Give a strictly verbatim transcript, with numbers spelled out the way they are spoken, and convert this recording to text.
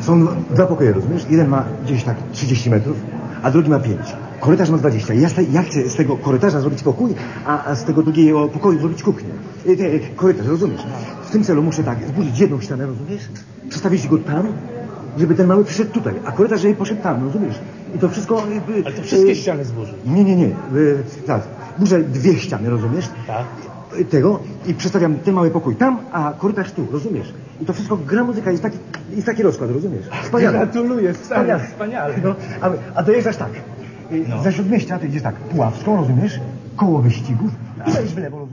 Są dwa pokoje, rozumiesz? Jeden ma gdzieś tak trzydzieści metrów, a drugi ma pięć. Korytarz ma dwadzieścia. Ja, ja chcę z tego korytarza zrobić pokój, a, a z tego drugiego pokoju zrobić kuchnię. E, te, korytarz, rozumiesz? W tym celu muszę tak, zburzyć jedną ścianę, rozumiesz? Przestawić go tam, żeby ten mały przyszedł tutaj, a korytarz, żeby poszedł tam, rozumiesz? I to wszystko... Jakby, Ale to wszystkie e, ściany zburzyć. Nie, nie, nie. E, tak, burzę dwie ściany, rozumiesz? Tak. Tego i przestawiam ten mały pokój tam, a korytarz tu, rozumiesz? I to wszystko gra muzyka, jest taki, jest taki rozkład, rozumiesz? Wspaniale. Gratuluję, wspaniale. wspaniale. No, a, a dojeżdżasz tak, no. Za śródmieścia to idziesz tak, Puławską, rozumiesz? Koło wyścigów i lecisz w lewo, rozumiesz?